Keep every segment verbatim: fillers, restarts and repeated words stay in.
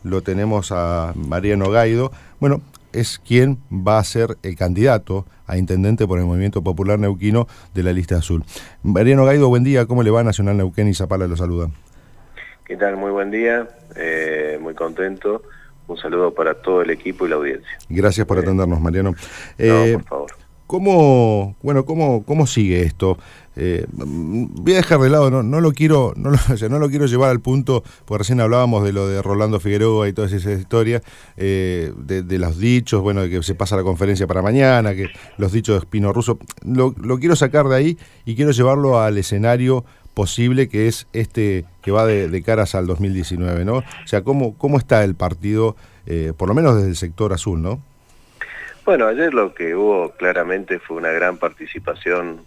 lo tenemos a Mariano Gaido. Bueno, es quien va a ser el candidato a intendente por el Movimiento Popular Neuquino de la lista azul. Mariano Gaido, buen día, ¿cómo le va? Nacional Neuquén y Zapala lo saluda. ¿Qué tal? Muy buen día, eh, muy contento. Un saludo para todo el equipo y la audiencia. Gracias por atendernos, Mariano. Eh, no, por favor. ¿Cómo, bueno, cómo, cómo sigue esto? Eh, voy a dejar de lado, no, no lo quiero, no lo, o sea, no lo quiero llevar al punto, porque recién hablábamos de lo de Rolando Figueroa y todas esas historias, eh, de, de los dichos, bueno, de que se pasa la conferencia para mañana, que los dichos de Espino Russo, lo, lo quiero sacar de ahí y quiero llevarlo al escenario posible que es este que va de, de caras al dos mil diecinueve, ¿no? O sea, ¿cómo, cómo está el partido, eh, por lo menos desde el sector azul, ¿no? Bueno, ayer lo que hubo claramente fue una gran participación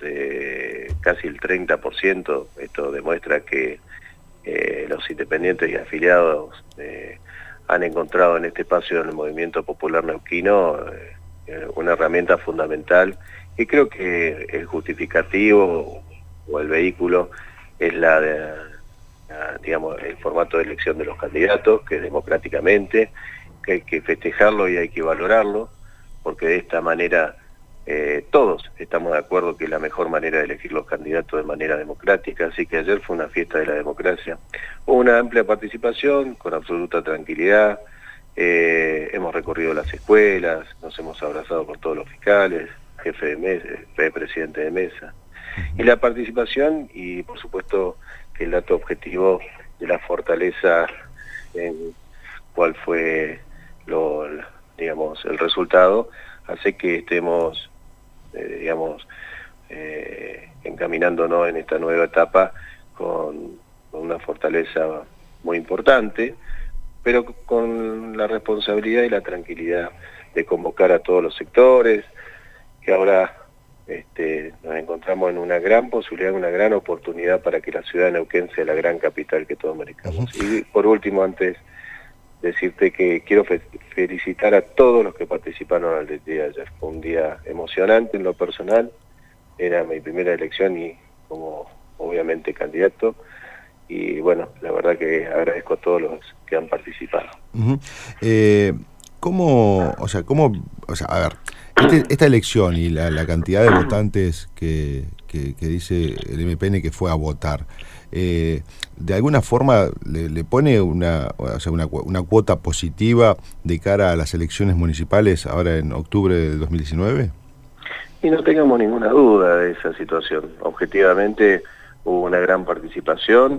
de casi el treinta por ciento. Esto demuestra que eh, los independientes y afiliados eh, han encontrado en este espacio del Movimiento Popular Neuquino eh, una herramienta fundamental, y creo que el justificativo o el vehículo es la de, la, digamos, el formato de elección de los candidatos, que es democráticamente, que hay que festejarlo y hay que valorarlo, porque de esta manera eh, todos estamos de acuerdo que es la mejor manera de elegir los candidatos de manera democrática. Así que ayer fue una fiesta de la democracia. Hubo una amplia participación, con absoluta tranquilidad. Eh, hemos recorrido las escuelas, nos hemos abrazado con todos los fiscales, jefe de mesa, jefe presidente de mesa. Y la participación, y por supuesto que el dato objetivo de la fortaleza en cuál fue lo, digamos, el resultado, hace que estemos, eh, digamos, eh, encaminándonos en esta nueva etapa con, con una fortaleza muy importante, pero con la responsabilidad y la tranquilidad de convocar a todos los sectores, que ahora este, nos encontramos en una gran posibilidad, una gran oportunidad para que la ciudad de Neuquén sea la gran capital que todos merecamos. Uh-huh. Y por último, antes decirte que quiero fe felicitar a todos los que participaron al día de ayer. Fue un día emocionante en lo personal, era mi primera elección y como obviamente candidato, y bueno, la verdad que agradezco a todos los que han participado. Uh-huh. eh, ¿Cómo, o sea, cómo, o sea, a ver, este, esta elección y la, la cantidad de votantes que, que, que dice el M P N que fue a votar, eh, de alguna forma le, le pone una, o sea, una, una cuota positiva de cara a las elecciones municipales ahora en octubre de dos mil diecinueve? Y no tengamos ninguna duda de esa situación. Objetivamente hubo una gran participación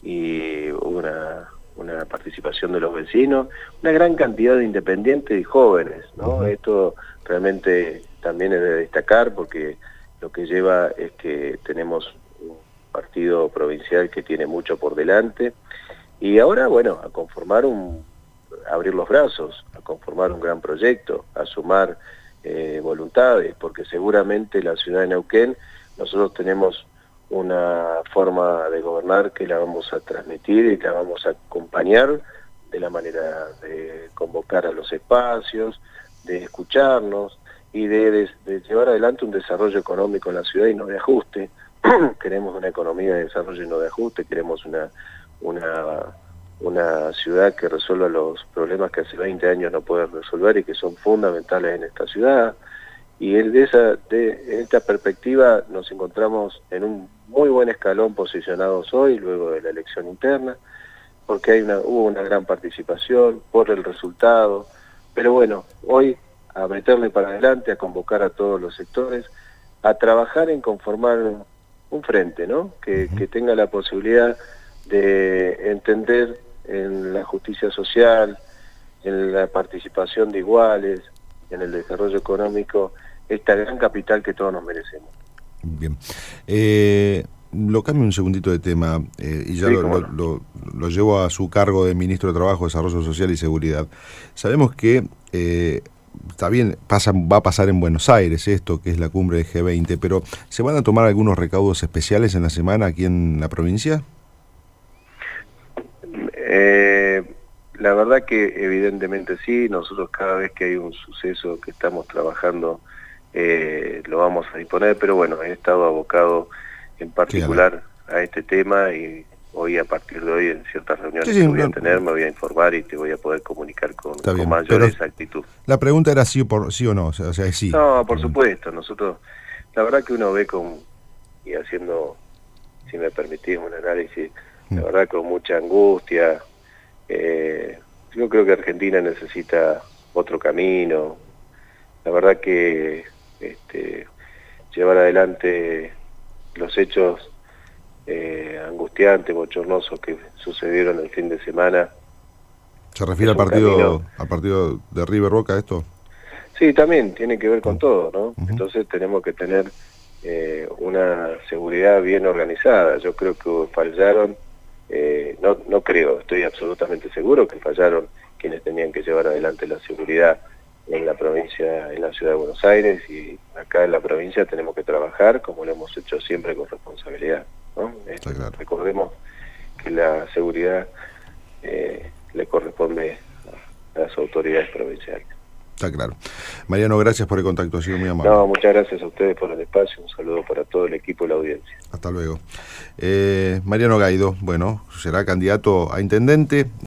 y hubo una, una participación de los vecinos, una gran cantidad de independientes y jóvenes, ¿no? Uh-huh. Esto realmente también es de destacar, porque lo que lleva es que tenemos un partido provincial que tiene mucho por delante, y ahora, bueno, a conformar un, a abrir los brazos, a conformar un gran proyecto, a sumar eh, voluntades, porque seguramente la ciudad de Neuquén, nosotros tenemos una forma de gobernar que la vamos a transmitir y la vamos a acompañar de la manera de convocar a los espacios, de escucharnos y de, de, de llevar adelante un desarrollo económico en la ciudad y no de ajuste. Queremos una economía de desarrollo y no de ajuste, queremos una, una, una ciudad que resuelva los problemas que hace veinte años no puede resolver y que son fundamentales en esta ciudad. Y de esa, de, en esta perspectiva nos encontramos en un muy buen escalón posicionados hoy, luego de la elección interna, porque hay una, hubo una gran participación por el resultado, pero bueno, hoy a meterle para adelante, a convocar a todos los sectores, a trabajar en conformar un frente, ¿no? Que, uh-huh. que tenga la posibilidad de entender en la justicia social, en la participación de iguales, en el desarrollo económico, esta gran capital que todos nos merecemos. Bien. Eh, lo cambio un segundito de tema, eh, y ya sí, lo, lo, lo, lo llevo a su cargo de Ministro de Trabajo, Desarrollo Social y Seguridad. Sabemos que eh, está bien, pasa, va a pasar en Buenos Aires esto, que es la cumbre de G veinte, pero ¿se van a tomar algunos recaudos especiales en la semana aquí en la provincia? Eh, la verdad que evidentemente sí. Nosotros cada vez que hay un suceso que estamos trabajando eh, lo vamos a disponer, pero bueno, he estado abocado en particular claro. a este tema y hoy, a partir de hoy, en ciertas reuniones Sí, sí, que voy a no, tener, me voy a informar y te voy a poder comunicar con, está con bien, mayor pero exactitud. la pregunta era sí, por, sí o no, o sea, o sea, es sí. No, por Pregunta. supuesto, nosotros, la verdad que uno ve con, y haciendo, si me permitís, un análisis, la Mm. verdad con mucha angustia. Eh, yo creo que Argentina necesita otro camino. La verdad que este, llevar adelante los hechos eh, angustiantes, bochornosos que sucedieron el fin de semana ¿Se refiere es al un camino. partido al partido de River Boca esto? Sí, también tiene que ver con Mm. todo, ¿no? Uh-huh. Entonces tenemos que tener eh, una seguridad bien organizada. Yo creo que fallaron, eh, no, no creo, estoy absolutamente seguro que fallaron quienes tenían que llevar adelante la seguridad en la provincia, en la ciudad de Buenos Aires, y acá en la provincia tenemos que trabajar como lo hemos hecho siempre con responsabilidad, ¿no? Está claro. Recordemos que la seguridad eh, le corresponde a las autoridades provinciales. Está claro. Mariano, gracias por el contacto, ha sido muy amable. No, muchas gracias a ustedes por el espacio, un saludo para todo el equipo y la audiencia. Hasta luego. Eh, Mariano Gaido, bueno, será candidato a intendente.